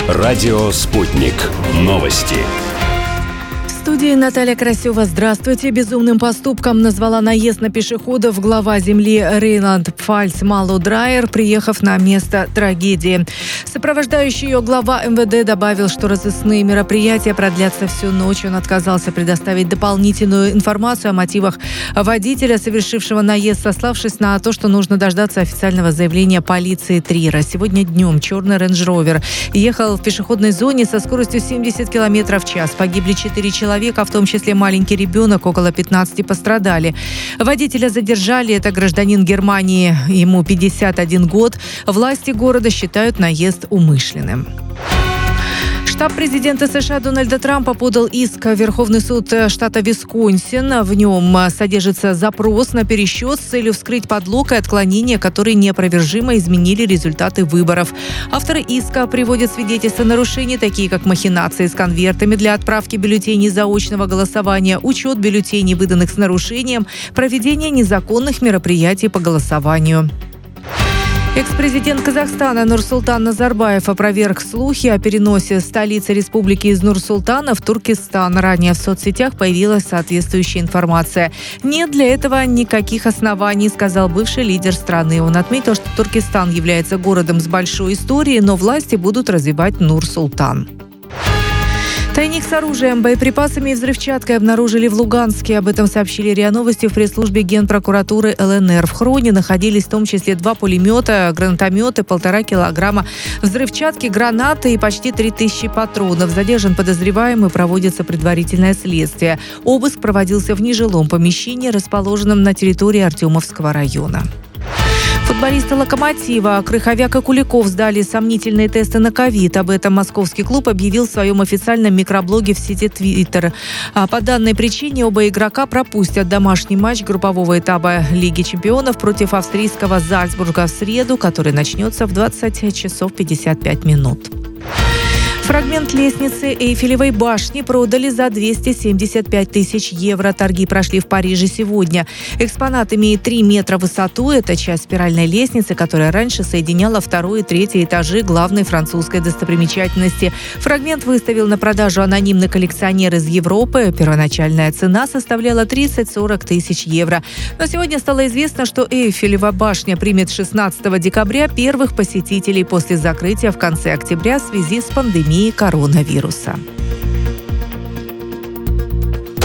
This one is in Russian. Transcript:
Радио «Спутник». Новости. В студии Наталья Красева. Здравствуйте. Безумным поступком назвала наезд на пешеходов глава земли Рейнланд-Пфальц Малу Драйер, приехав на место трагедии. Сопровождающий ее глава МВД добавил, что разыскные мероприятия продлятся всю ночь. Он отказался предоставить дополнительную информацию о мотивах водителя, совершившего наезд, сославшись на то, что нужно дождаться официального заявления полиции Трира. Сегодня днем черный Range Rover ехал в пешеходной зоне со скоростью 70 км в час. Погибли 4 человека, в том числе маленький ребенок, около 15 пострадали. Водителя задержали, это гражданин Германии, ему 51 год. Власти города считают наезд умышленным. Штаб президента США Дональда Трампа подал иск в Верховный суд штата Висконсин. В нем содержится запрос на пересчет с целью вскрыть подлог и отклонения, которые неопровержимо изменили результаты выборов. Авторы иска приводят свидетельства нарушений, такие как махинации с конвертами для отправки бюллетеней заочного голосования, учет бюллетеней, выданных с нарушением, проведение незаконных мероприятий по голосованию. Экс-президент Казахстана Нурсултан Назарбаев опроверг слухи о переносе столицы республики из Нур-Султана в Туркестан. Ранее в соцсетях появилась соответствующая информация. Нет для этого никаких оснований, сказал бывший лидер страны. Он отметил, что Туркестан является городом с большой историей, но власти будут развивать Нур-Султан. Тайник с оружием, боеприпасами и взрывчаткой обнаружили в Луганске. Об этом сообщили РИА Новости в пресс-службе Генпрокуратуры ЛНР. В хроне находились в том числе 2 пулемета, гранатометы, 1,5 килограмма взрывчатки, гранаты и почти 3000 патронов. Задержан подозреваемый, проводится предварительное следствие. Обыск проводился в нежилом помещении, расположенном на территории Артемовского района. Футболисты «Локомотива» Крыховяк и Куликов сдали сомнительные тесты на ковид. Об этом московский клуб объявил в своем официальном микроблоге в сети Twitter. По данной причине оба игрока пропустят домашний матч группового этапа Лиги чемпионов против австрийского «Зальцбурга» в среду, который начнется в 20 часов 55 минут. Фрагмент лестницы Эйфелевой башни продали за 275 тысяч евро. Торги прошли в Париже сегодня. Экспонат имеет 3 метра в высоту. Это часть спиральной лестницы, которая раньше соединяла 2 и 3 этажи главной французской достопримечательности. Фрагмент выставил на продажу анонимный коллекционер из Европы. Первоначальная цена составляла 30-40 тысяч евро. Но сегодня стало известно, что Эйфелева башня примет 16 декабря первых посетителей после закрытия в конце октября в связи с пандемией коронавируса.